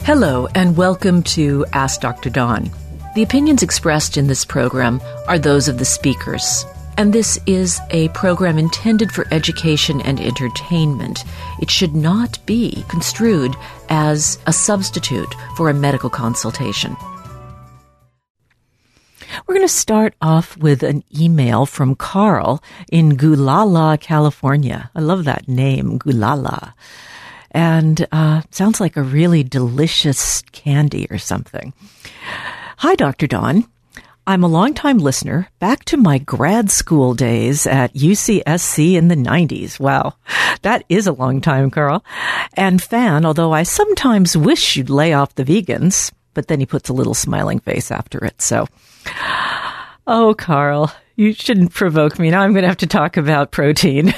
Hello, and welcome to Ask Dr. Dawn. The opinions expressed in this program are those of the speakers, and this is a program intended for education and entertainment. It should not be construed as a substitute for a medical consultation. We're going to start off with an email from Carl in Gulala, California. I love that name, Gulala. And sounds like a really delicious candy or something. Hi, Dr. Dawn. I'm a longtime listener back to my grad school days at UCSC in the 90s. Wow, that is a long time, Carl. And fan, although I sometimes wish you'd lay off the vegans. But then he puts a little smiling face after it. So, oh, Carl, you shouldn't provoke me. Now I'm going to have to talk about protein.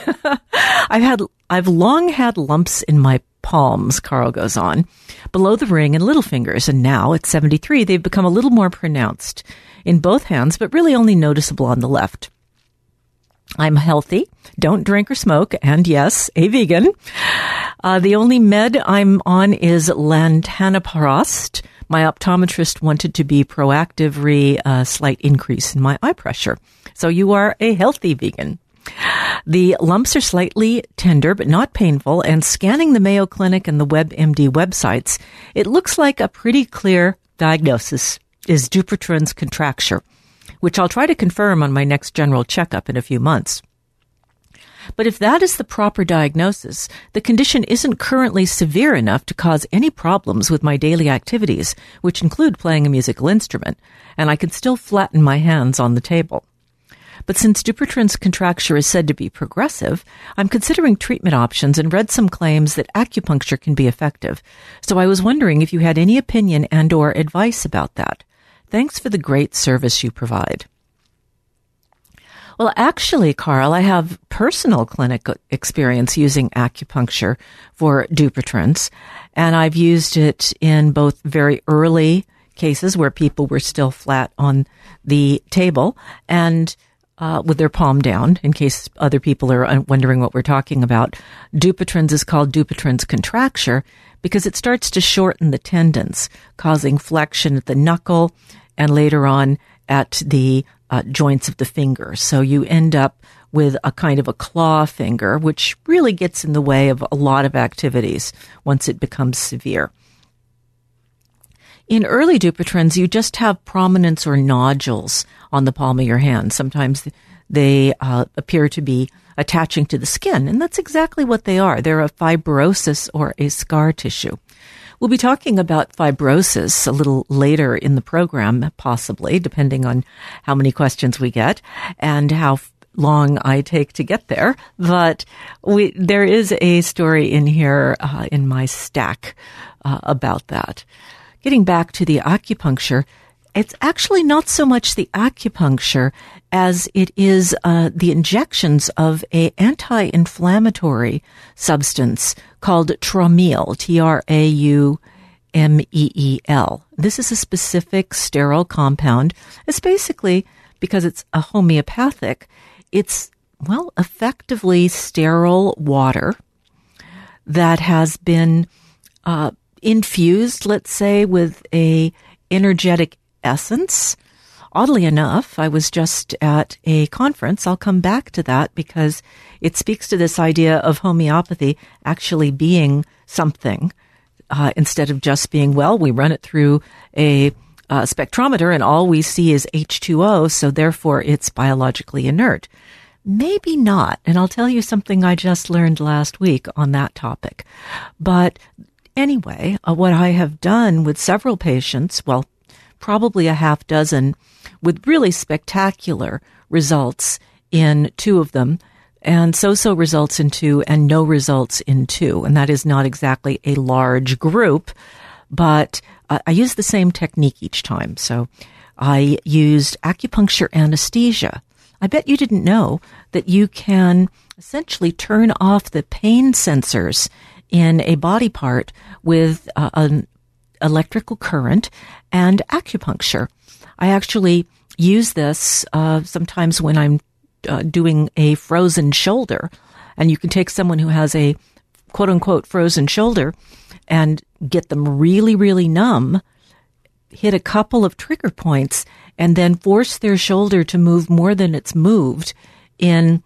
I've long had lumps in my palms, Carl goes on, below the ring and little fingers, and now at 73, they've become a little more pronounced in both hands, but really only noticeable on the left. I'm healthy, don't drink or smoke, and yes, a vegan. The only med I'm on is Lantanoprost. My optometrist wanted to be proactive a slight increase in my eye pressure. So you are a healthy vegan. The lumps are slightly tender but not painful, and scanning the Mayo Clinic and the WebMD websites, it looks like a pretty clear diagnosis is Dupuytren's contracture, which I'll try to confirm on my next general checkup in a few months. But if that is the proper diagnosis, the condition isn't currently severe enough to cause any problems with my daily activities, which include playing a musical instrument, and I can still flatten my hands on the table. But since Dupuytren's contracture is said to be progressive, I'm considering treatment options and read some claims that acupuncture can be effective. So I was wondering if you had any opinion and or advice about that. Thanks for the great service you provide. Well, actually, Carl, I have personal clinical experience using acupuncture for Dupuytren's, and I've used it in both very early cases where people were still flat on the table and with their palm down, in case other people are wondering what we're talking about. Dupuytren's is called Dupuytren's contracture because it starts to shorten the tendons, causing flexion at the knuckle and later on at the joints of the finger. So you end up with a kind of a claw finger, which really gets in the way of a lot of activities once it becomes severe. In early Dupuytren's, you just have prominence or nodules on the palm of your hand. Sometimes they appear to be attaching to the skin, and that's exactly what they are. They're a fibrosis or a scar tissue. We'll be talking about fibrosis a little later in the program, possibly, depending on how many questions we get and how long I take to get there. But there is a story in here in my stack about that. Getting back to the acupuncture, it's actually not so much the acupuncture as it is the injections of an anti-inflammatory substance called Traumeel, Traumeel. This is a specific sterile compound. It's basically, because it's a homeopathic, it's, effectively sterile water that has been infused, let's say, with a energetic essence. Oddly enough, I was just at a conference. I'll come back to that because it speaks to this idea of homeopathy actually being something instead of just being, we run it through a spectrometer and all we see is H2O, so therefore it's biologically inert. Maybe not, and I'll tell you something I just learned last week on that topic. But anyway, what I have done with several patients, probably a half dozen, with really spectacular results in 2 of them, and so-so results in 2, and no results in 2. And that is not exactly a large group, but I use the same technique each time. So I used acupuncture anesthesia. I bet you didn't know that you can essentially turn off the pain sensors in a body part with an electrical current and acupuncture. I actually use this sometimes when I'm doing a frozen shoulder, and you can take someone who has a quote-unquote frozen shoulder and get them really, really numb, hit a couple of trigger points, and then force their shoulder to move more than it's moved in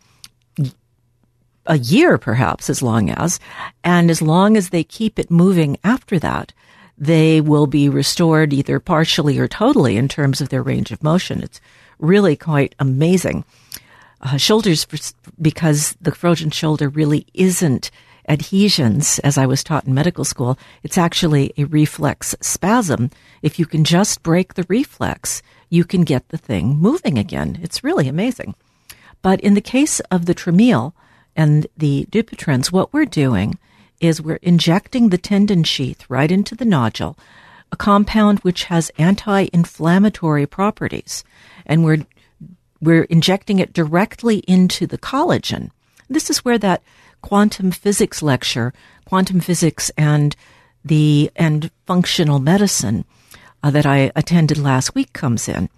a year, perhaps, and as long as they keep it moving after that, they will be restored either partially or totally in terms of their range of motion. It's really quite amazing. Shoulders, because the frozen shoulder really isn't adhesions, as I was taught in medical school. It's actually a reflex spasm. If you can just break the reflex, you can get the thing moving again. It's really amazing. But in the case of the Trameal and the Dupuytren's, what we're doing is we're injecting the tendon sheath right into the nodule, a compound which has anti-inflammatory properties, and we're injecting it directly into the collagen. This is where that quantum physics lecture, quantum physics and functional medicine that I attended last week comes in.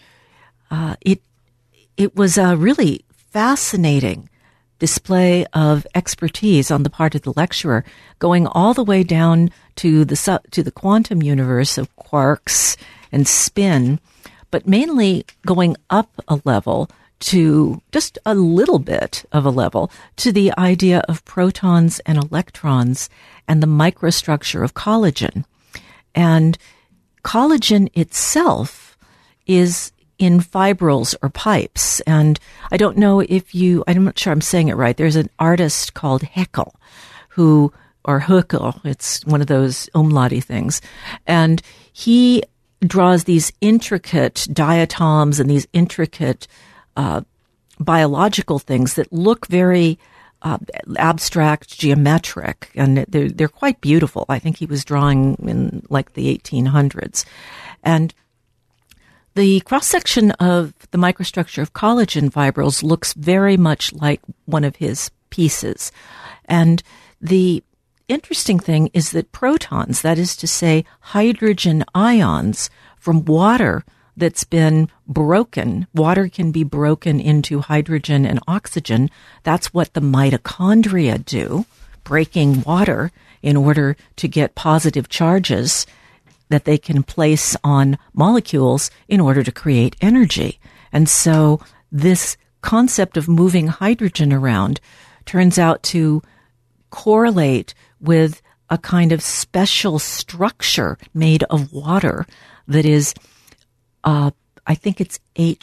It was a really fascinating display of expertise on the part of the lecturer, going all the way down to the quantum universe of quarks and spin, but mainly going up a level to just a little bit of a level to the idea of protons and electrons and the microstructure of collagen. And collagen itself is in fibrils or pipes. And I don't know I'm not sure I'm saying it right. There's an artist called Haeckel or Höckel, it's one of those umlauty things. And he draws these intricate diatoms and these intricate biological things that look very abstract, geometric, and they're quite beautiful. I think he was drawing in like the 1800s. And the cross-section of the microstructure of collagen fibrils looks very much like one of his pieces. And the interesting thing is that protons, that is to say hydrogen ions from water that's been broken, water can be broken into hydrogen and oxygen. That's what the mitochondria do, breaking water in order to get positive charges that they can place on molecules in order to create energy. And so this concept of moving hydrogen around turns out to correlate with a kind of special structure made of water that is, I think it's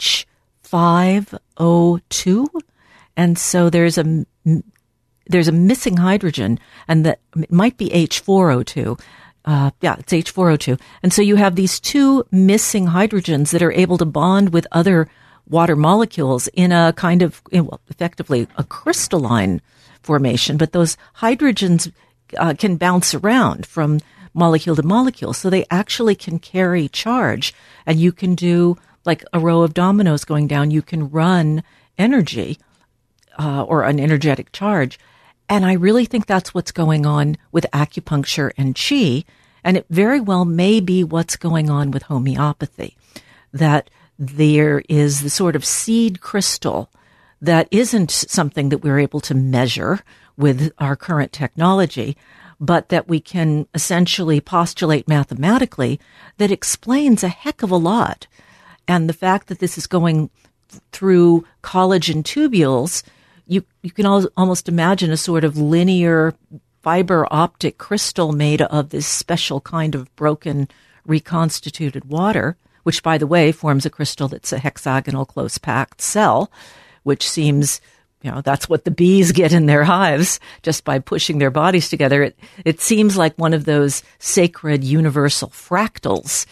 H5O2. And so there's a missing hydrogen, and that it might be H4O2. It's H4O2. And so you have these two missing hydrogens that are able to bond with other water molecules in a kind of, effectively a crystalline formation. But those hydrogens can bounce around from molecule to molecule. So they actually can carry charge. And you can do like a row of dominoes going down. You can run energy or an energetic charge. And I really think that's what's going on with acupuncture and qi. And it very well may be what's going on with homeopathy, that there is the sort of seed crystal that isn't something that we're able to measure with our current technology, but that we can essentially postulate mathematically that explains a heck of a lot. And the fact that this is going through collagen tubules, you can almost imagine a sort of linear fiber optic crystal made of this special kind of broken, reconstituted water, which, by the way, forms a crystal that's a hexagonal, close-packed cell, which seems, that's what the bees get in their hives just by pushing their bodies together. It seems like one of those sacred universal fractals.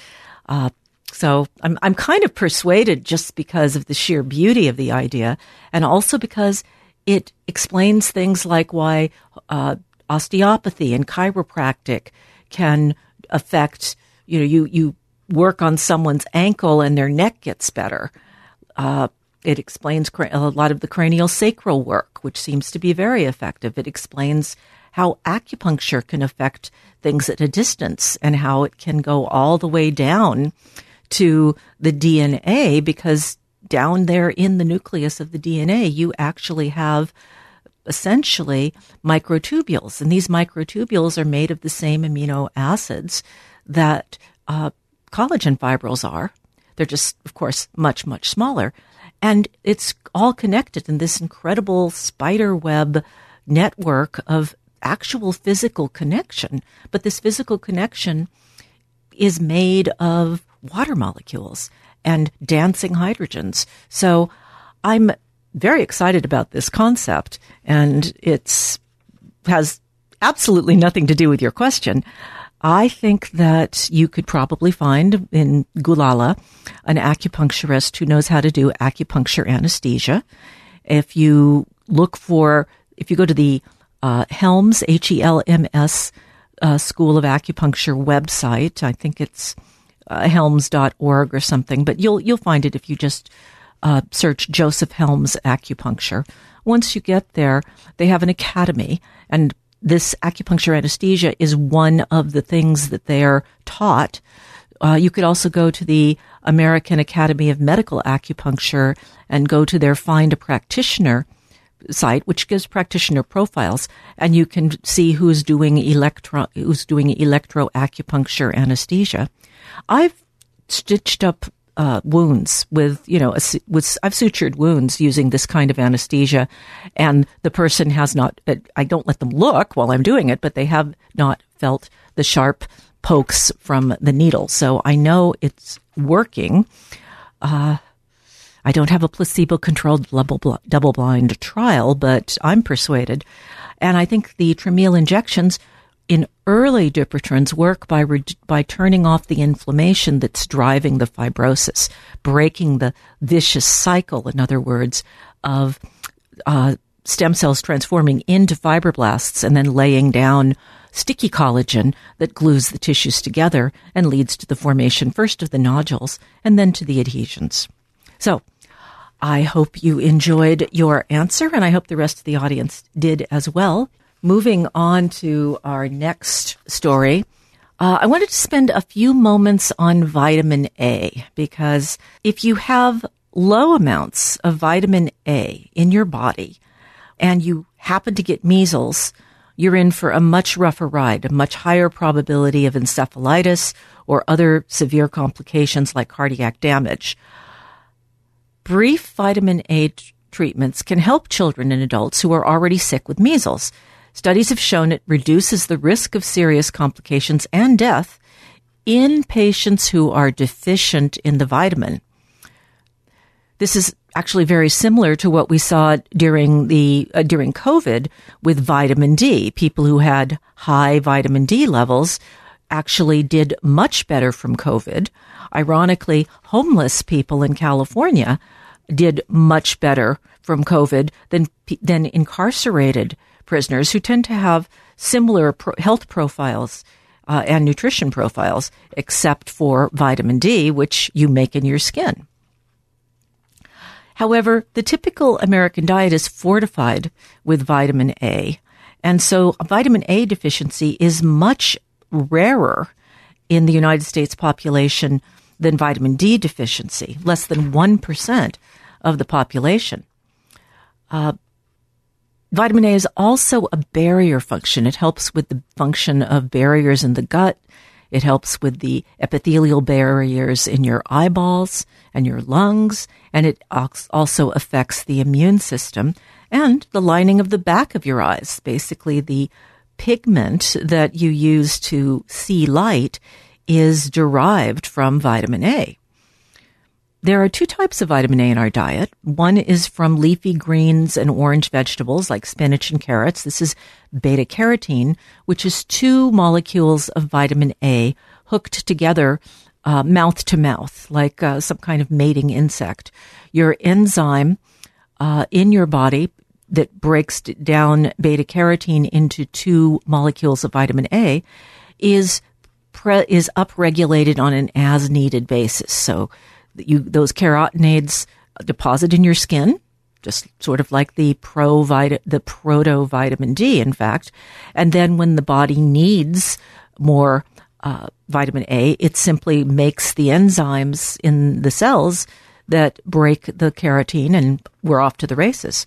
So I'm kind of persuaded just because of the sheer beauty of the idea, and also because it explains things like why osteopathy and chiropractic can affect, you work on someone's ankle and their neck gets better. It explains a lot of the craniosacral work, which seems to be very effective. It explains how acupuncture can affect things at a distance and how it can go all the way down to the DNA, because down there in the nucleus of the DNA, you actually have essentially microtubules. And these microtubules are made of the same amino acids that collagen fibrils are. They're just, of course, much, much smaller. And it's all connected in this incredible spider web network of actual physical connection. But this physical connection is made of water molecules and dancing hydrogens. So I'm very excited about this concept, and it has absolutely nothing to do with your question. I think that you could probably find in Gulala an acupuncturist who knows how to do acupuncture anesthesia. If you go to the Helms, HELMS, School of Acupuncture website, I think it's helms.org or something, but you'll find it if you just search Joseph Helms Acupuncture. Once you get there, they have an academy, and this acupuncture anesthesia is one of the things that they are taught. You could also go to the American Academy of Medical Acupuncture and go to their Find a Practitioner site, which gives practitioner profiles, and you can see who's doing electroacupuncture anesthesia. I've stitched up wounds I've sutured wounds using this kind of anesthesia, and the person has not, I don't let them look while I'm doing it, but they have not felt the sharp pokes from the needle. So I know it's working. I don't have a placebo-controlled double-blind trial, but I'm persuaded. And I think the Trameal injections in early Dupuytren's work by turning off the inflammation that's driving the fibrosis, breaking the vicious cycle, in other words, of stem cells transforming into fibroblasts and then laying down sticky collagen that glues the tissues together and leads to the formation first of the nodules and then to the adhesions. So I hope you enjoyed your answer, and I hope the rest of the audience did as well. Moving on to our next story, I wanted to spend a few moments on vitamin A, because if you have low amounts of vitamin A in your body and you happen to get measles, you're in for a much rougher ride, a much higher probability of encephalitis or other severe complications like cardiac damage. Brief vitamin A treatments can help children and adults who are already sick with measles. Studies have shown it reduces the risk of serious complications and death in patients who are deficient in the vitamin. This is actually very similar to what we saw during COVID with vitamin D. People who had high vitamin D levels actually did much better from COVID. Ironically, homeless people in California did much better from COVID than incarcerated prisoners, who tend to have similar health profiles and nutrition profiles, except for vitamin D, which you make in your skin. However, the typical American diet is fortified with vitamin A, and so vitamin A deficiency is much rarer in the United States population than vitamin D deficiency, less than 1% of the population. Vitamin A is also a barrier function. It helps with the function of barriers in the gut. It helps with the epithelial barriers in your eyeballs and your lungs, and it also affects the immune system and the lining of the back of your eyes. Basically, the pigment that you use to see light is derived from vitamin A. There are two types of vitamin A in our diet. One is from leafy greens and orange vegetables like spinach and carrots. This is beta-carotene, which is two molecules of vitamin A hooked together mouth to mouth, like some kind of mating insect. Your enzyme in your body that breaks down beta-carotene into two molecules of vitamin A is upregulated on an as-needed basis. So those carotenoids deposit in your skin, just sort of like the proto-vitamin D, in fact. And then when the body needs more vitamin A, it simply makes the enzymes in the cells that break the carotene, and we're off to the races.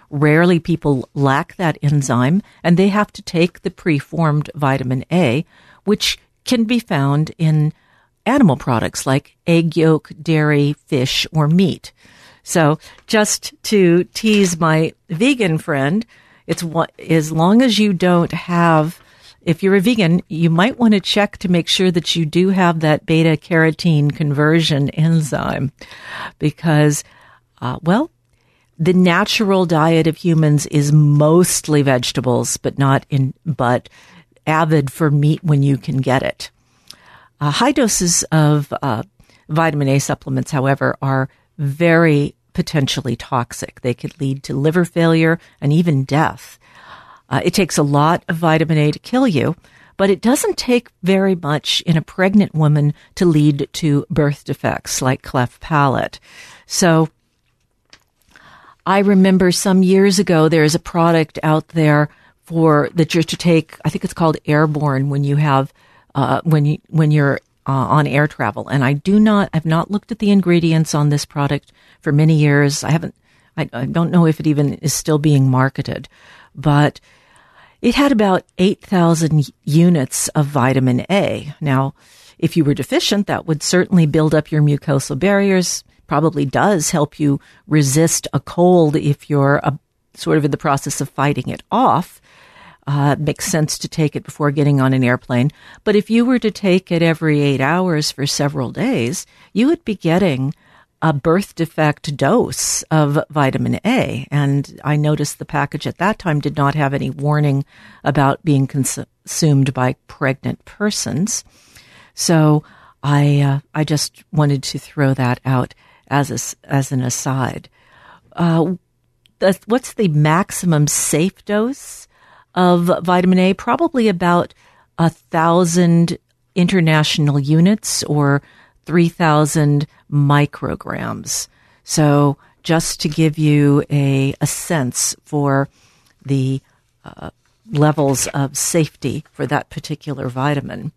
Rarely people lack that enzyme, and they have to take the preformed vitamin A, which can be found in animal products like egg yolk, dairy, fish, or meat. So just to tease my vegan friend, it's as long as you don't have, if you're a vegan, you might want to check to make sure that you do have that beta carotene conversion enzyme because, the natural diet of humans is mostly vegetables, but avid for meat when you can get it. High doses of vitamin A supplements, however, are very potentially toxic. They could lead to liver failure and even death. It takes a lot of vitamin A to kill you, but it doesn't take very much in a pregnant woman to lead to birth defects like cleft palate. So I remember some years ago, there's a product out there that you're to take. I think it's called Airborne when you have, when you're on air travel. And I've not looked at the ingredients on this product for many years. I don't know if it even is still being marketed, but it had about 8,000 units of vitamin A. Now, if you were deficient, that would certainly build up your mucosal barriers, probably does help you resist a cold if you're sort of in the process of fighting it off. It makes sense to take it before getting on an airplane. But if you were to take it every 8 hours for several days, you would be getting a birth defect dose of vitamin A. And I noticed the package at that time did not have any warning about being consumed by pregnant persons. So I just wanted to throw that out as an aside. What's the maximum safe dose of vitamin A? Probably about 1,000 international units or 3,000 micrograms. So just to give you a sense for the levels of safety for that particular vitamin.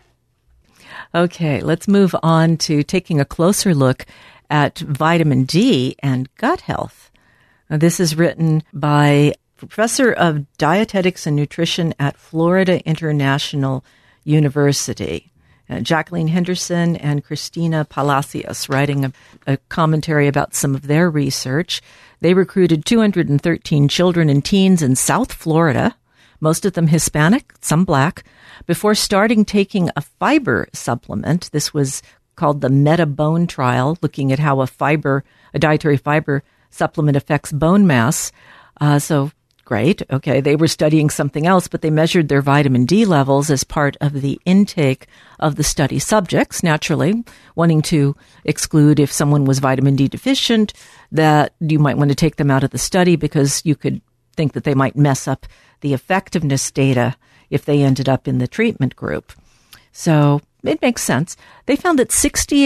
Okay, let's move on to taking a closer look at vitamin D and gut health. Now, this is written by Professor of Dietetics and Nutrition at Florida International University, Jacqueline Henderson and Christina Palacios, writing a commentary about some of their research. They recruited 213 children and teens in South Florida, most of them Hispanic, some Black, before starting taking a fiber supplement. This was called the MetaBone trial, looking at how a dietary fiber supplement affects bone mass. So great. Okay. They were studying something else, but they measured their vitamin D levels as part of the intake of the study subjects, naturally wanting to exclude if someone was vitamin D deficient, that you might want to take them out of the study because you could think that they might mess up the effectiveness data if they ended up in the treatment group. So it makes sense. They found that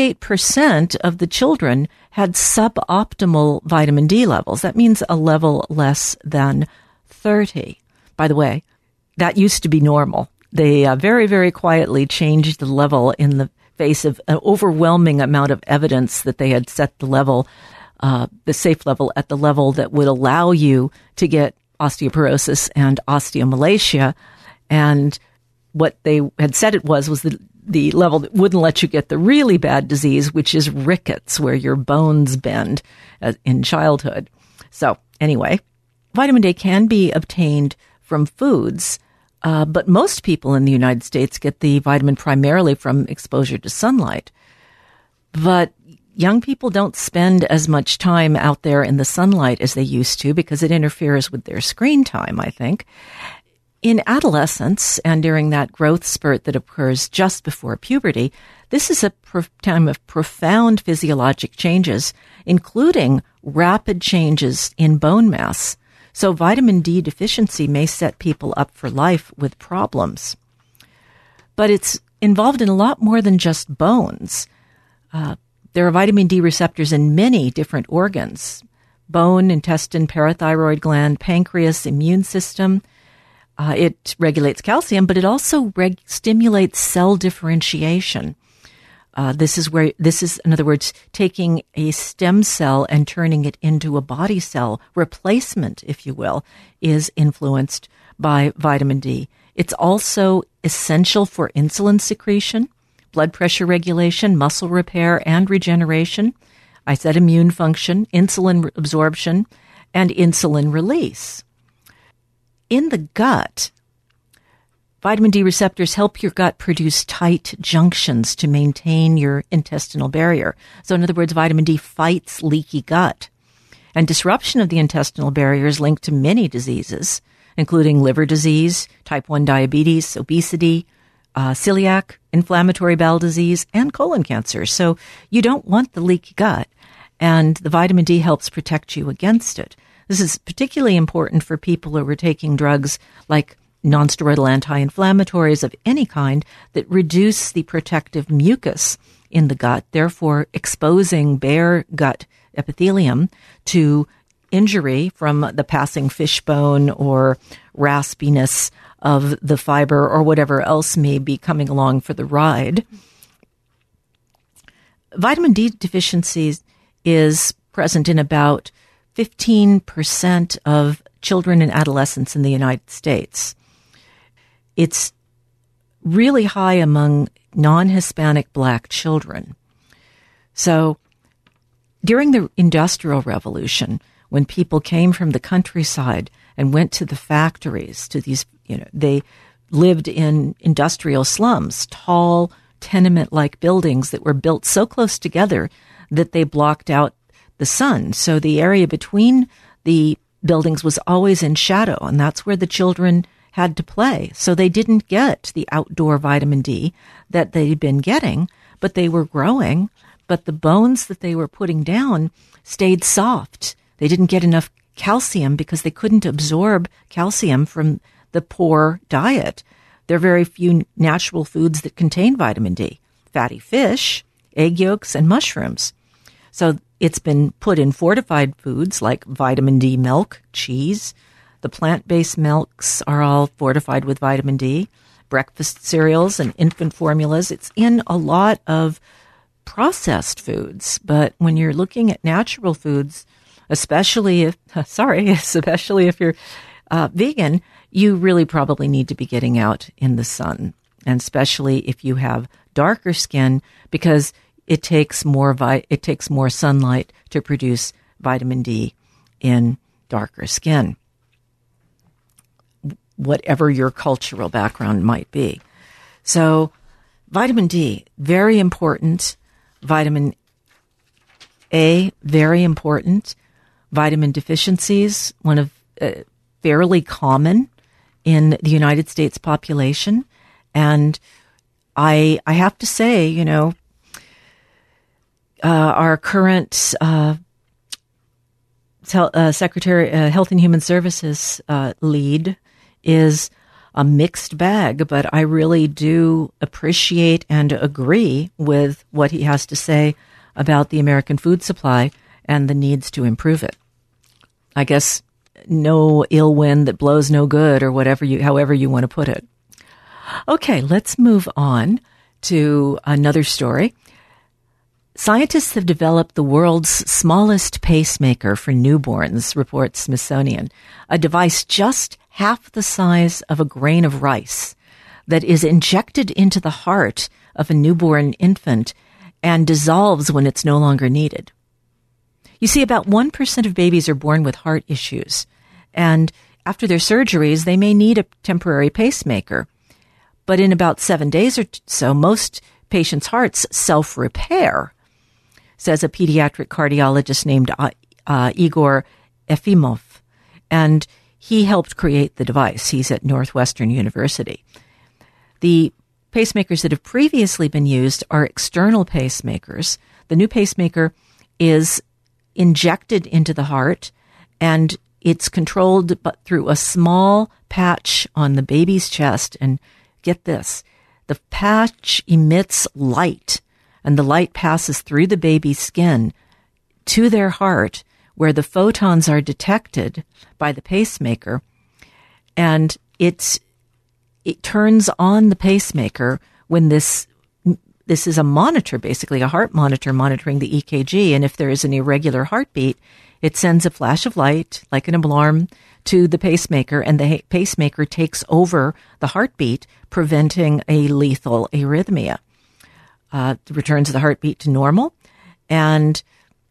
68% of the children had suboptimal vitamin D levels. That means a level less than 30. By the way, that used to be normal. They very, very quietly changed the level in the face of an overwhelming amount of evidence that they had set the level, the safe level, at the level that would allow you to get osteoporosis and osteomalacia. And what they had said it was the level that wouldn't let you get the really bad disease, which is rickets, where your bones bend in childhood. So anyway, vitamin D can be obtained from foods, but most people in the United States get the vitamin primarily from exposure to sunlight. But young people don't spend as much time out there in the sunlight as they used to because it interferes with their screen time, I think. In adolescence and during that growth spurt that occurs just before puberty, this is a time of profound physiologic changes, including rapid changes in bone mass. So vitamin D deficiency may set people up for life with problems. But it's involved in a lot more than just bones. There are vitamin D receptors in many different organs: bone, intestine, parathyroid gland, pancreas, immune system. It regulates calcium, but it also stimulates cell differentiation. This is, in other words, taking a stem cell and turning it into a body cell replacement, if you will, is influenced by vitamin D. It's also essential for insulin secretion, blood pressure regulation, muscle repair and regeneration. I said immune function, insulin absorption, and insulin release. In the gut, vitamin D receptors help your gut produce tight junctions to maintain your intestinal barrier. So in other words, vitamin D fights leaky gut. And disruption of the intestinal barrier is linked to many diseases, including liver disease, type 1 diabetes, obesity, celiac, inflammatory bowel disease, and colon cancer. So you don't want the leaky gut, and the vitamin D helps protect you against it. This is particularly important for people who are taking drugs like nonsteroidal anti-inflammatories of any kind that reduce the protective mucus in the gut, therefore exposing bare gut epithelium to injury from the passing fish bone or raspiness of the fiber or whatever else may be coming along for the ride. Vitamin D deficiency is present in about 15% of children and adolescents in the United States. It's really high among non-Hispanic Black children. So during the Industrial Revolution, when people came from the countryside and went to the factories, to these, they lived in industrial slums, tall tenement-like buildings that were built so close together that they blocked out the sun. So the area between the buildings was always in shadow, and that's where the children had to play. So they didn't get the outdoor vitamin D that they'd been getting, but they were growing, but the bones that they were putting down stayed soft. They didn't get enough calcium because they couldn't absorb calcium from the poor diet. There are very few natural foods that contain vitamin D: fatty fish, egg yolks, and mushrooms. So it's been put in fortified foods like vitamin D milk, cheese. The plant-based milks are all fortified with vitamin D, breakfast cereals and infant formulas. It's in a lot of processed foods. But when you're looking at natural foods, especially if you're vegan, you really probably need to be getting out in the sun, and especially if you have darker skin, because it takes more sunlight to produce vitamin D in darker skin, whatever your cultural background might be. So vitamin D, very important. Vitamin A, very important. Vitamin deficiencies, one of fairly common in the United States population. And I have to say, our current Secretary Health and Human Services lead is a mixed bag, but I really do appreciate and agree with what he has to say about the American food supply and the needs to improve it. I guess no ill wind that blows no good, or however you want to put it. Okay, let's move on to another story. Scientists have developed the world's smallest pacemaker for newborns, reports Smithsonian, a device just half the size of a grain of rice that is injected into the heart of a newborn infant and dissolves when it's no longer needed. You see, about 1% of babies are born with heart issues, and after their surgeries, they may need a temporary pacemaker. But in about 7 days or so, most patients' hearts self-repair, says a pediatric cardiologist named Igor Efimov. And he helped create the device. He's at Northwestern University. The pacemakers that have previously been used are external pacemakers. The new pacemaker is injected into the heart, and it's controlled through a small patch on the baby's chest. And get this, the patch emits light, and the light passes through the baby's skin to their heart, where the photons are detected by the pacemaker, and it turns on the pacemaker when this this is a monitor, basically a heart monitor monitoring the EKG. And if there is an irregular heartbeat, it sends a flash of light, like an alarm, to the pacemaker, and the pacemaker takes over the heartbeat, preventing a lethal arrhythmia. Returns the heartbeat to normal. And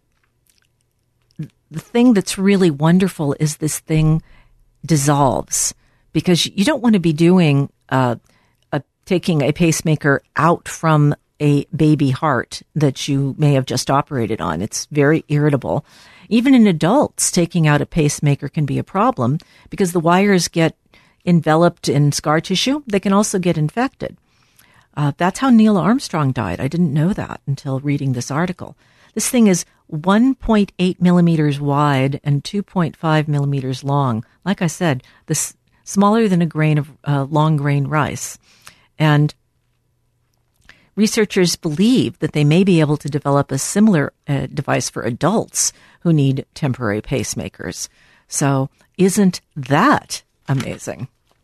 the thing that's really wonderful is this thing dissolves, because you don't want to be doing taking a pacemaker out from a baby heart that you may have just operated on. It's very irritable. Even in adults, taking out a pacemaker can be a problem because the wires get enveloped in scar tissue. They can also get infected. That's how Neil Armstrong died. I didn't know that until reading this article. This thing is 1.8 millimeters wide and 2.5 millimeters long. Like I said, this smaller than a grain of long grain rice. And researchers believe that they may be able to develop a similar device for adults who need temporary pacemakers. So isn't that amazing?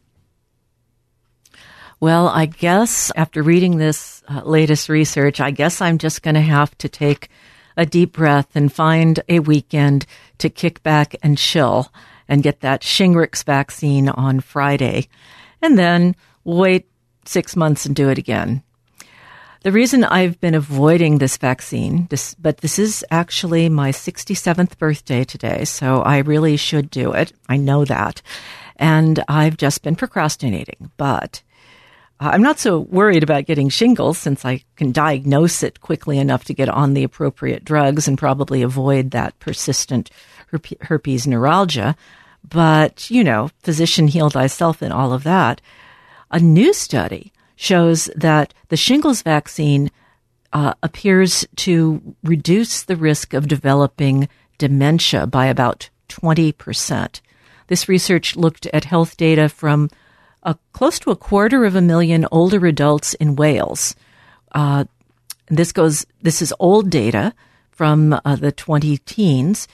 Well, I guess after reading this latest research, I guess I'm just going to have to take a deep breath and find a weekend to kick back and chill and get that Shingrix vaccine on Friday, and then wait 6 months and do it again. The reason I've been avoiding this vaccine, but this is actually my 67th birthday today, so I really should do it. I know that. And I've just been procrastinating, but I'm not so worried about getting shingles since I can diagnose it quickly enough to get on the appropriate drugs and probably avoid that persistent herpes neuralgia. But, physician heal thyself and all of that. A new study shows that the shingles vaccine appears to reduce the risk of developing dementia by about 20%. This research looked at health data from close to 250,000 older adults in Wales. This is old data from the 20-teens.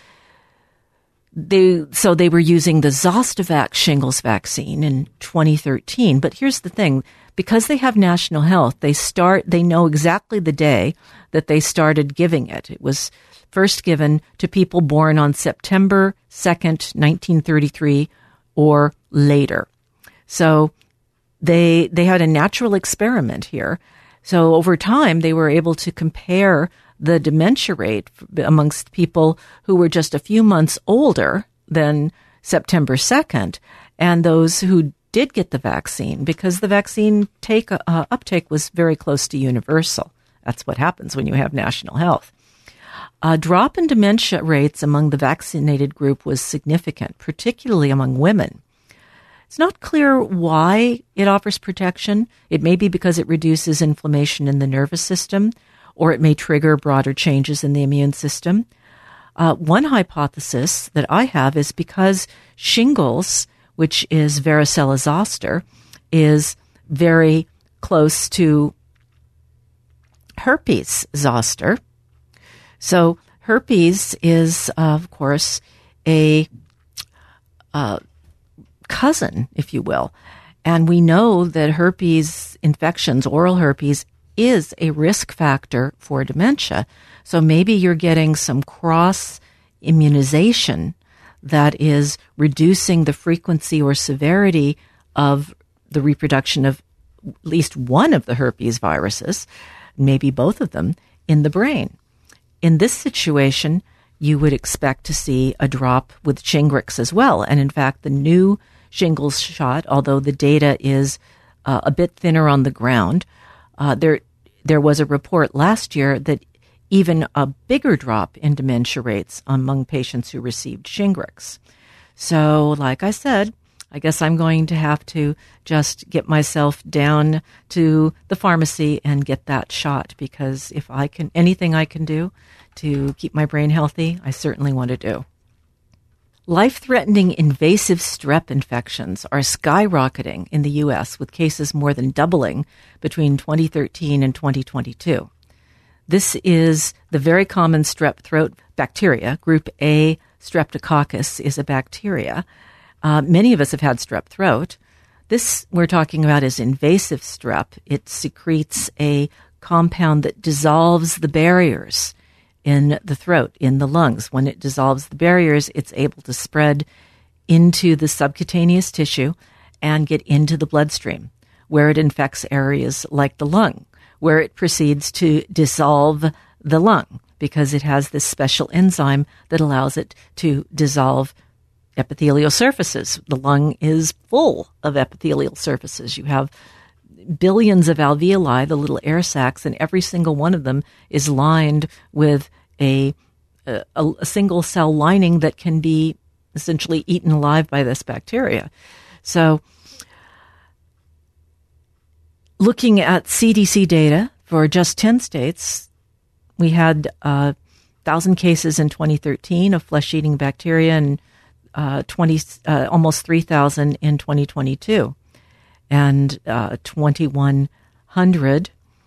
They were using the Zostavax shingles vaccine in 2013. But here's the thing. Because they have national health, they know exactly the day that they started giving it. It was first given to people born on September 2nd, 1933 or later. So they had a natural experiment here. So over time, they were able to compare the dementia rate amongst people who were just a few months older than September 2nd and those who did get the vaccine, because the vaccine uptake was very close to universal. That's what happens when you have national health. A drop in dementia rates among the vaccinated group was significant, particularly among women. It's not clear why it offers protection. It may be because it reduces inflammation in the nervous system, or it may trigger broader changes in the immune system. One hypothesis that I have is because shingles, which is varicella zoster, is very close to herpes zoster. So herpes is, of course, a cousin, if you will. And we know that herpes infections, oral herpes, is a risk factor for dementia. So maybe you're getting some cross immunization that is reducing the frequency or severity of the reproduction of at least one of the herpes viruses, maybe both of them, in the brain. In this situation, you would expect to see a drop with Shingrix as well. And in fact, the new shingles shot, although the data is a bit thinner on the ground, there was a report last year that even a bigger drop in dementia rates among patients who received Shingrix. So, like I said, I guess I'm going to have to just get myself down to the pharmacy and get that shot, because if anything I can do to keep my brain healthy, I certainly want to do. Life-threatening invasive strep infections are skyrocketing in the U.S., with cases more than doubling between 2013 and 2022. This is the very common strep throat bacteria. Group A streptococcus is a bacteria. Many of us have had strep throat. This we're talking about is invasive strep. It secretes a compound that dissolves the barriers in the throat, in the lungs. When it dissolves the barriers, it's able to spread into the subcutaneous tissue and get into the bloodstream, where it infects areas like the lung, where it proceeds to dissolve the lung because it has this special enzyme that allows it to dissolve epithelial surfaces. The lung is full of epithelial surfaces. You have billions of alveoli, the little air sacs, and every single one of them is lined with a single cell lining that can be essentially eaten alive by this bacteria. So looking at CDC data for just 10 states, we had 1,000 cases in 2013 of flesh-eating bacteria and almost 3,000 in 2022. And 2,100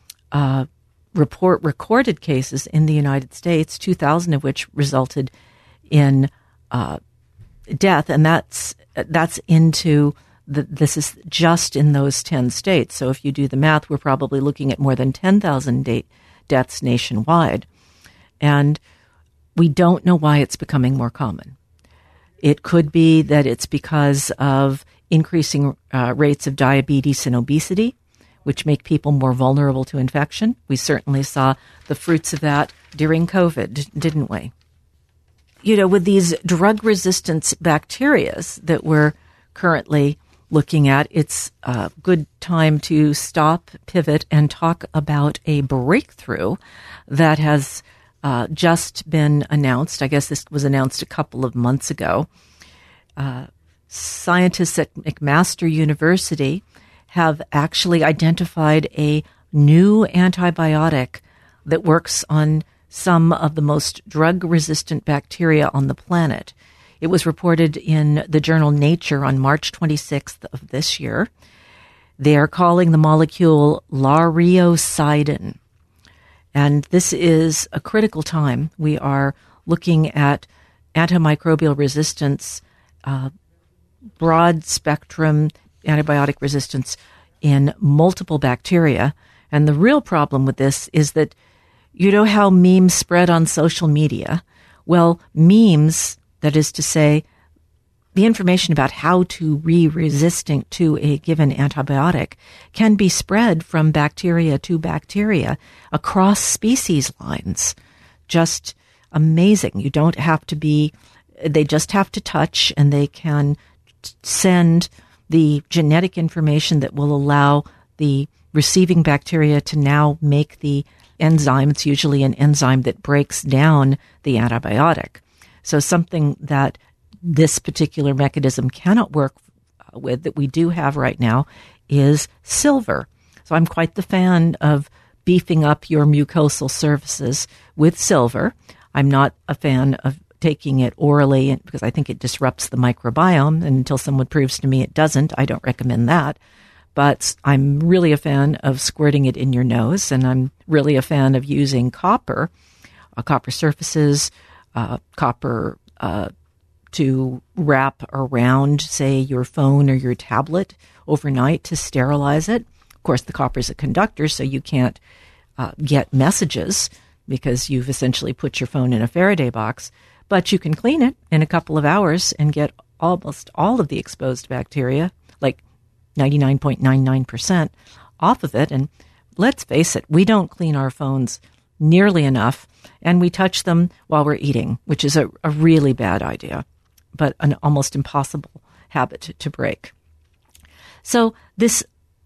recorded cases in the United States, 2,000 of which resulted in death, and that's into this is just in those 10 states. So if you do the math, we're probably looking at more than 10,000 deaths nationwide, and we don't know why it's becoming more common. It could be that it's because of increasing rates of diabetes and obesity, which make people more vulnerable to infection. We certainly saw the fruits of that during COVID, didn't we? You know, with these drug resistance bacteria that we're currently looking at, it's a good time to stop, pivot, and talk about a breakthrough that has just been announced. I guess this was announced a couple of months ago. Scientists at McMaster University have actually identified a new antibiotic that works on some of the most drug-resistant bacteria on the planet. It was reported in the journal Nature on March 26th of this year. They are calling the molecule lauriocidin. And this is a critical time. We are looking at antimicrobial resistance, broad spectrum antibiotic resistance in multiple bacteria. And the real problem with this is that you know how memes spread on social media? Well, memes, that is to say, the information about how to be resistant to a given antibiotic can be spread from bacteria to bacteria across species lines. Just amazing. You don't have to be, they just have to touch, and they can send the genetic information that will allow the receiving bacteria to now make the enzyme. It's usually an enzyme that breaks down the antibiotic. So something that this particular mechanism cannot work with, that we do have right now, is silver. So I'm quite the fan of beefing up your mucosal surfaces with silver. I'm not a fan of taking it orally because I think it disrupts the microbiome, and until someone proves to me it doesn't, I don't recommend that. But I'm really a fan of squirting it in your nose, and I'm really a fan of using copper surfaces, copper to wrap around, say, your phone or your tablet overnight to sterilize it. Of course, the copper is a conductor, so you can't get messages because you've essentially put your phone in a Faraday box. But you can clean it in a couple of hours and get almost all of the exposed bacteria, like 99.99% off of it. And let's face it, we don't clean our phones nearly enough, and we touch them while we're eating, which is a really bad idea, but an almost impossible habit to break. So this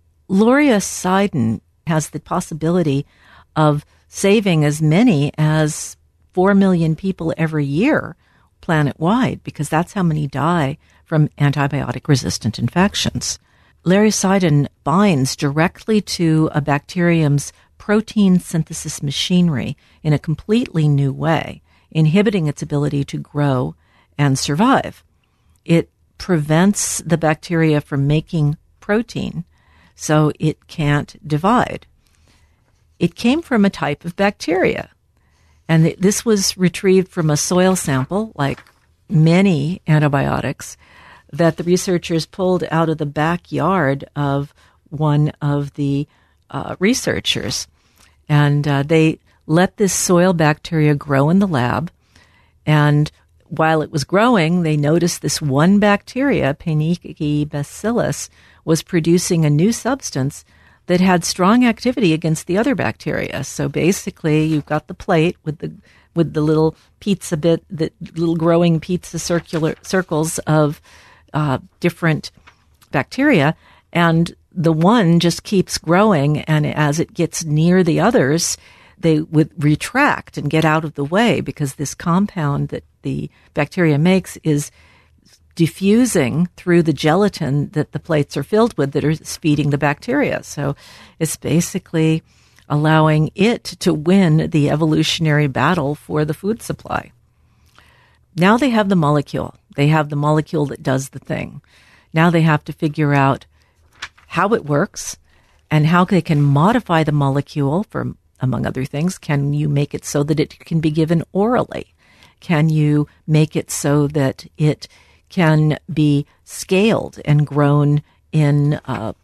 lauriocidin has the possibility of saving as many as 4 million people every year planet-wide, because that's how many die from antibiotic-resistant infections. Lauriocidin binds directly to a bacterium's protein synthesis machinery in a completely new way, inhibiting its ability to grow and survive. It prevents the bacteria from making protein, so it can't divide. It came from a type of bacteria, and this was retrieved from a soil sample, like many antibiotics, that the researchers pulled out of the backyard of one of the researchers. And they let this soil bacteria grow in the lab. And while it was growing, they noticed this one bacteria, Panicky bacillus, was producing a new substance that had strong activity against the other bacteria. So basically, you've got the plate with the little pizza bit, the little growing pizza circular circles of different bacteria, and the one just keeps growing. And as it gets near the others, they would retract and get out of the way because this compound that the bacteria makes is diffusing through the gelatin that the plates are filled with that is feeding the bacteria. So it's basically allowing it to win the evolutionary battle for the food supply. Now they have the molecule. They have the molecule that does the thing. Now they have to figure out how it works and how they can modify the molecule for, among other things. Can you make it so that it can be given orally? Can you make it so that it can be scaled and grown in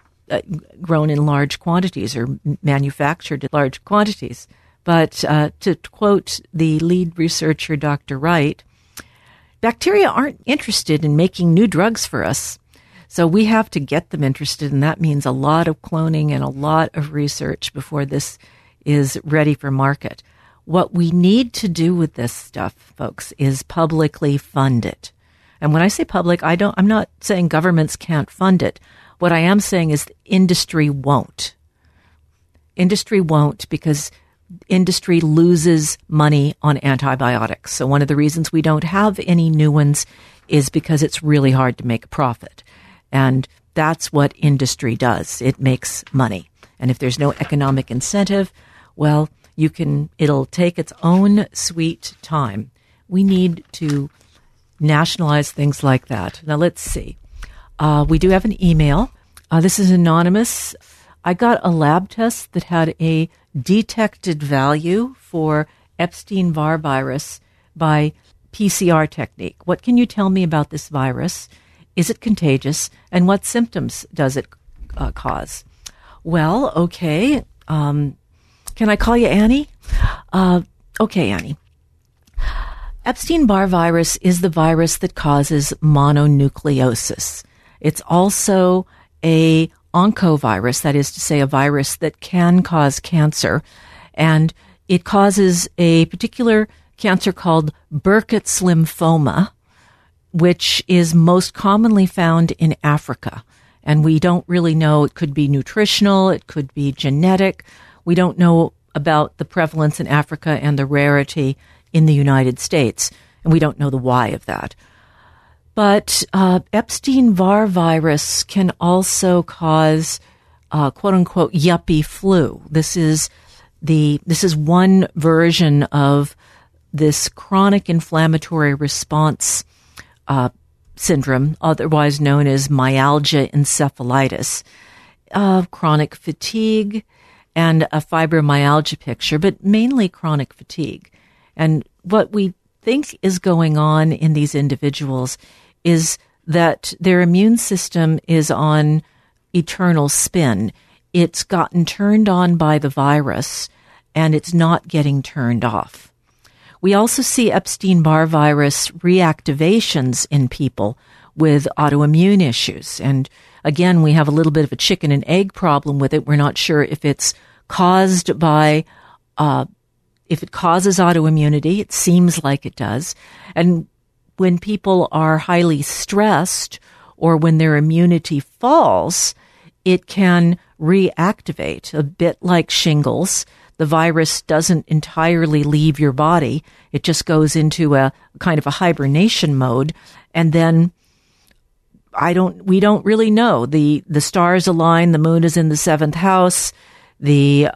large quantities or manufactured in large quantities? But to quote the lead researcher, Dr. Wright, bacteria aren't interested in making new drugs for us. So we have to get them interested, and that means a lot of cloning and a lot of research before this is ready for market. What we need to do with this stuff, folks, is publicly fund it. And when I say public, I'm not saying governments can't fund it. What I am saying is industry won't. Industry won't because industry loses money on antibiotics. So one of the reasons we don't have any new ones is because it's really hard to make a profit. And that's what industry does. It makes money. And if there's no economic incentive, well, it'll take its own sweet time. We need to nationalize things like that. Now, let's see. We do have an email. This is anonymous. I got a lab test that had a detected value for Epstein-Barr virus by PCR technique. What can you tell me about this virus? Is it contagious? And what symptoms does it cause? Well, okay. Can I call you Annie? Okay, Annie. Epstein-Barr virus is the virus that causes mononucleosis. It's also a oncovirus, that is to say, a virus that can cause cancer, and it causes a particular cancer called Burkitt's lymphoma, which is most commonly found in Africa. And we don't really know. It could be nutritional, it could be genetic. We don't know about the prevalence in Africa and the rarity in the United States, and we don't know the why of that. But Epstein-Barr virus can also cause "quote-unquote" yuppie flu. This is one version of this chronic inflammatory response syndrome, otherwise known as myalgia encephalitis, chronic fatigue, and a fibromyalgia picture, but mainly chronic fatigue. And what we think is going on in these individuals is that their immune system is on eternal spin. It's gotten turned on by the virus, and it's not getting turned off. We also see Epstein-Barr virus reactivations in people with autoimmune issues. And again, we have a little bit of a chicken and egg problem with it. We're not sure if it's caused by, if it causes autoimmunity. It seems like it does. And when people are highly stressed or when their immunity falls, it can reactivate, a bit like shingles. The virus doesn't entirely leave your body. It just goes into a kind of a hibernation mode. And then we don't really know. The stars align. The moon is in the 7th house. The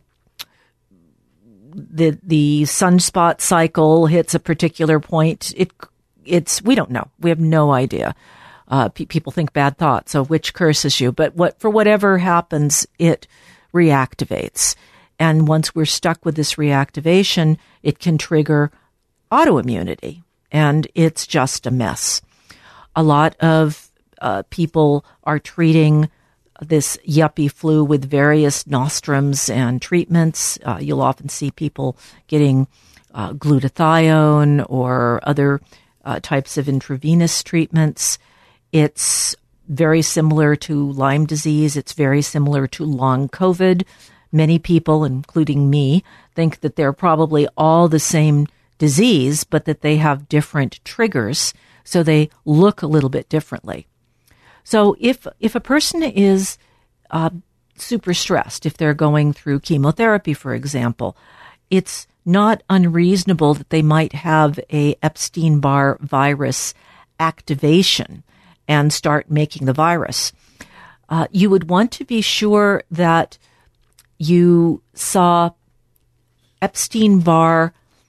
sunspot cycle hits a particular point. We don't know. We have no idea. People think bad thoughts. So which curses you? But for whatever happens, it reactivates. And once we're stuck with this reactivation, it can trigger autoimmunity, and it's just a mess. A lot of people are treating this yuppie flu with various nostrums and treatments. You'll often see people getting glutathione or other types of intravenous treatments. It's very similar to Lyme disease. It's very similar to long COVID. Many people, including me, think that they're probably all the same disease, but that they have different triggers, so they look a little bit differently. So if a person is super stressed, if they're going through chemotherapy, for example, it's not unreasonable that they might have a Epstein-Barr virus activation and start making the virus. You would want to be sure that you saw Epstein-Barr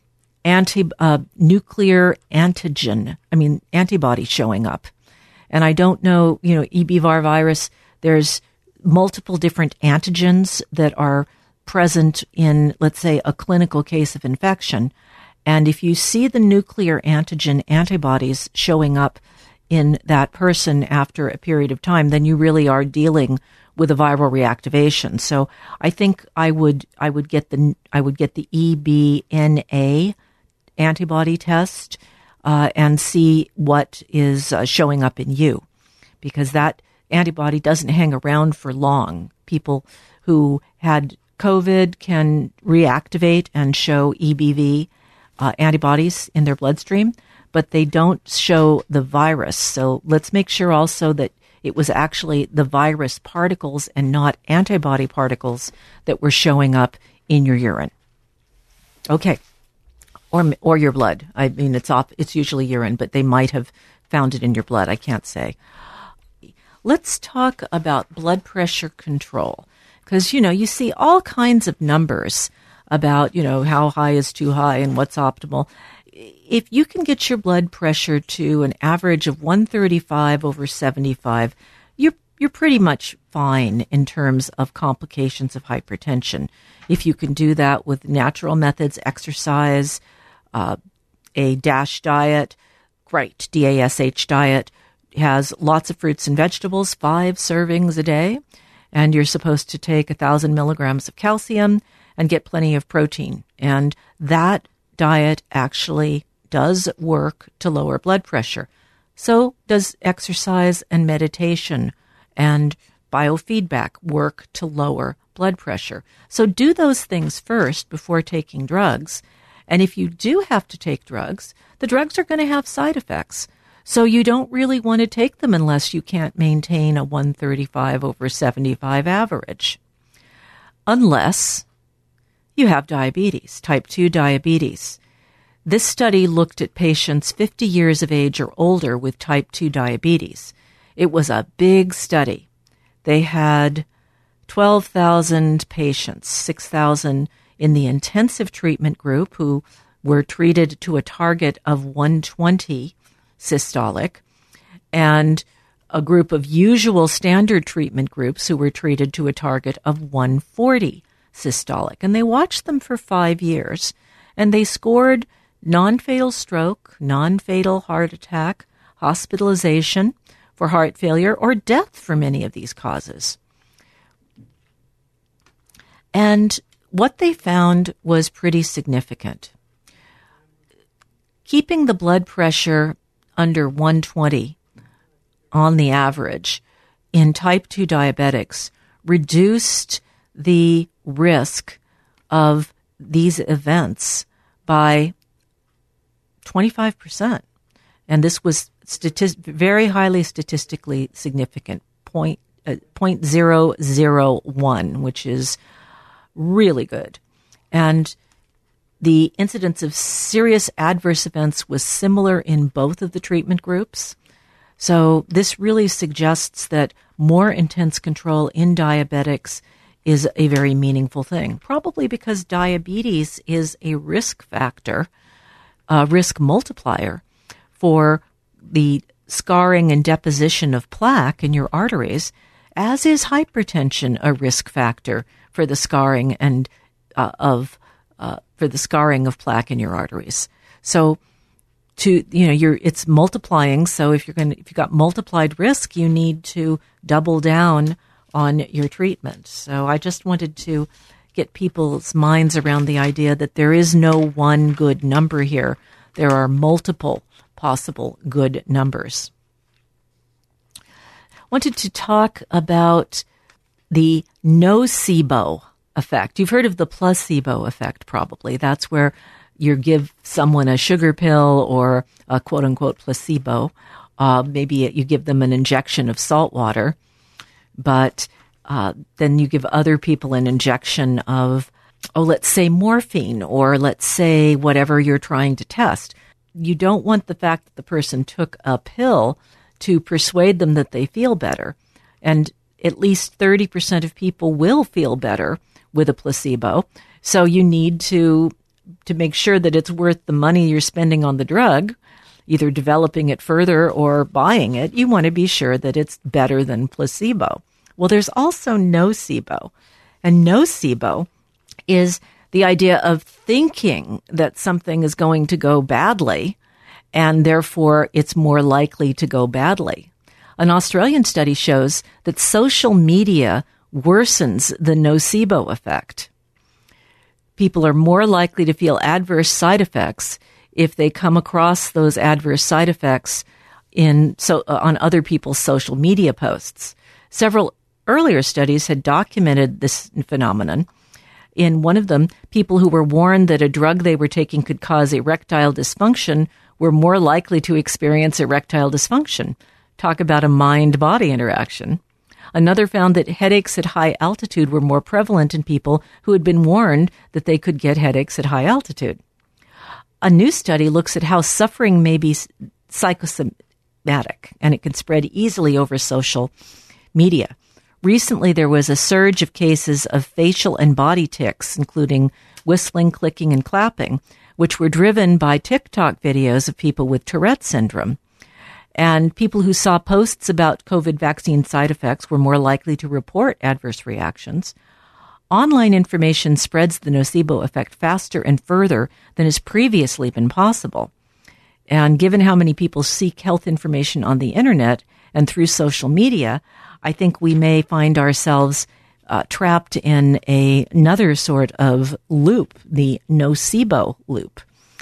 nuclear antibody showing up. And I don't know, EBVAR virus, there's multiple different antigens that are present in, let's say, a clinical case of infection. And if you see the nuclear antigen antibodies showing up in that person after a period of time, then you really are dealing with a viral reactivation. So I think I would get the eBNA antibody test and see what is showing up in you, because that antibody doesn't hang around for long. People who had COVID can reactivate and show EBV antibodies in their bloodstream, but they don't show the virus. So let's make sure also that it was actually the virus particles and not antibody particles that were showing up in your urine. Okay. Or your blood. I mean, it's usually urine, but they might have found it in your blood. I can't say. Let's talk about blood pressure control, because, you see all kinds of numbers about, how high is too high and what's optimal. If you can get your blood pressure to an average of 135/75, you're pretty much fine in terms of complications of hypertension. If you can do that with natural methods, exercise, a DASH diet, great. DASH diet has lots of fruits and vegetables, 5 servings a day, and you're supposed to take 1,000 milligrams of calcium and get plenty of protein. And that diet actually does work to lower blood pressure. So does exercise and meditation and biofeedback work to lower blood pressure. So do those things first before taking drugs. And if you do have to take drugs, the drugs are going to have side effects. So you don't really want to take them unless you can't maintain a 135/75 average. Unless you have diabetes, type 2 diabetes. This study looked at patients 50 years of age or older with type 2 diabetes. It was a big study. They had 12,000 patients, 6,000 in the intensive treatment group who were treated to a target of 120 systolic, and a group of usual standard treatment groups who were treated to a target of 140 systolic. And they watched them for 5 years, and they scored non-fatal stroke, non-fatal heart attack, hospitalization for heart failure, or death for many of these causes. And what they found was pretty significant. Keeping the blood pressure under 120 on the average in type 2 diabetics reduced the risk of these events by 25%. And this was very highly statistically significant, 0.001, which is really good. And the incidence of serious adverse events was similar in both of the treatment groups. So this really suggests that more intense control in diabetics is a very meaningful thing, probably because diabetes is a risk factor, a risk multiplier for the scarring and deposition of plaque in your arteries, as is hypertension a risk factor for the scarring and of plaque in your arteries. So it's multiplying. So if you've got multiplied risk, you need to double down on your treatment. So I just wanted to get people's minds around the idea that there is no one good number here. There are multiple possible good numbers. Wanted to talk about the nocebo effect. You've heard of the placebo effect, probably. That's where you give someone a sugar pill or a quote-unquote placebo. Maybe you give them an injection of salt water, but then you give other people an injection of, let's say morphine, or let's say whatever you're trying to test. You don't want the fact that the person took a pill to persuade them that they feel better. And at least 30% of people will feel better with a placebo. So you need to make sure that it's worth the money you're spending on the drug, either developing it further or buying it. You want to be sure that it's better than placebo. Well, there's also nocebo. And nocebo is the idea of thinking that something is going to go badly, and therefore it's more likely to go badly. An Australian study shows that social media worsens the nocebo effect. People are more likely to feel adverse side effects if they come across those adverse side effects on other people's social media posts. Several earlier studies had documented this phenomenon. In one of them, people who were warned that a drug they were taking could cause erectile dysfunction were more likely to experience erectile dysfunction. Talk about a mind-body interaction. Another found that headaches at high altitude were more prevalent in people who had been warned that they could get headaches at high altitude. A new study looks at how suffering may be psychosomatic, and it can spread easily over social media. Recently, there was a surge of cases of facial and body tics, including whistling, clicking, and clapping, which were driven by TikTok videos of people with Tourette syndrome. And people who saw posts about COVID vaccine side effects were more likely to report adverse reactions. Online information spreads the nocebo effect faster and further than has previously been possible. And given how many people seek health information on the internet and through social media, I think we may find ourselves trapped in another sort of loop, the nocebo loop.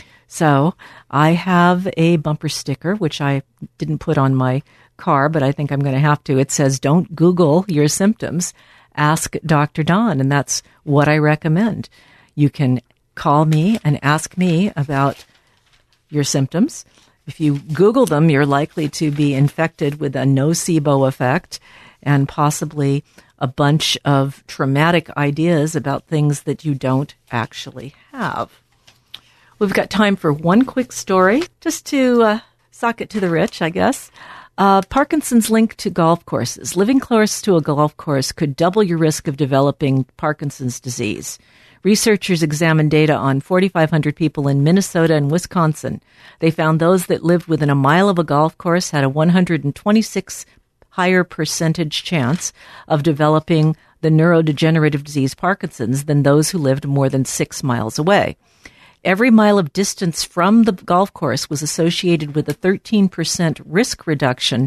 So I have a bumper sticker, which I didn't put on my car, but I think I'm going to have to. It says, "Don't Google your symptoms. Ask Dr. Dawn." And that's what I recommend. You can call me and ask me about your symptoms. If you Google them, you're likely to be infected with a nocebo effect and possibly a bunch of traumatic ideas about things that you don't actually have. We've got time for one quick story, just to sock it to the rich, I guess. Parkinson's linked to golf courses. Living close to a golf course could double your risk of developing Parkinson's disease. Researchers examined data on 4,500 people in Minnesota and Wisconsin. They found those that lived within a mile of a golf course had a 126 higher percentage chance of developing the neurodegenerative disease Parkinson's than those who lived more than 6 miles away. Every mile of distance from the golf course was associated with a 13% risk reduction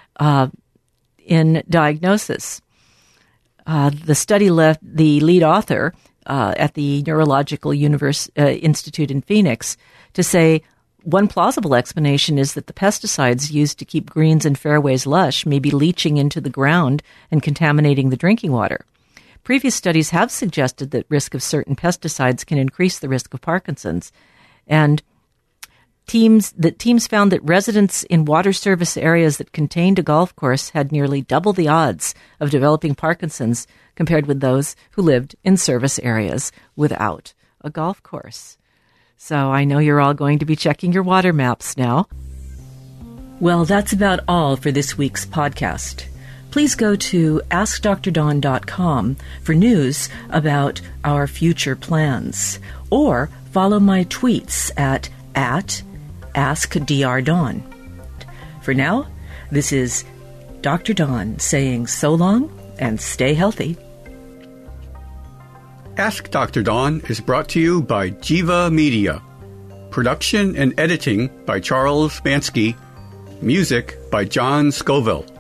in diagnosis. The study left the lead author at the Neurological Institute in Phoenix to say one plausible explanation is that the pesticides used to keep greens and fairways lush may be leaching into the ground and contaminating the drinking water. Previous studies have suggested that risk of certain pesticides can increase the risk of Parkinson's, and teams found that residents in water service areas that contained a golf course had nearly double the odds of developing Parkinson's compared with those who lived in service areas without a golf course. So I know you're all going to be checking your water maps now. Well, that's about all for this week's podcast. Please go to AskDrDawn.com for news about our future plans, or follow my tweets at AskDrDawn. For now, this is Dr. Dawn saying so long and stay healthy. Ask Dr. Dawn is brought to you by Jiva Media. Production and editing by Charles Bansky. Music by John Scoville.